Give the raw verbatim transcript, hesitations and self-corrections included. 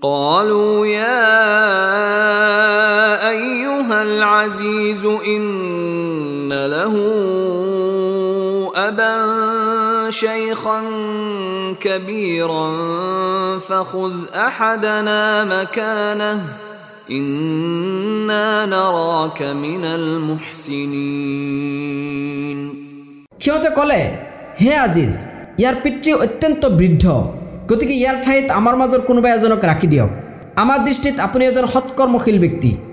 قالوا يا أيها العزيز إن له أبا شيخا كبيرا فخذ أحدنا مكانه إنا نراك من المحسنين সিহঁতে ক'লে, হে আজিজ, ইয়াৰ পিতৃ অত্যন্ত বৃদ্ধ, গতিকে ইয়াৰ ঠাইত আমাৰ মাজৰ কোনোবা এজনক ৰাখি দিয়ক। আমাৰ দৃষ্টিত আপুনি এজন সৎকৰ্মশীল ব্যক্তি।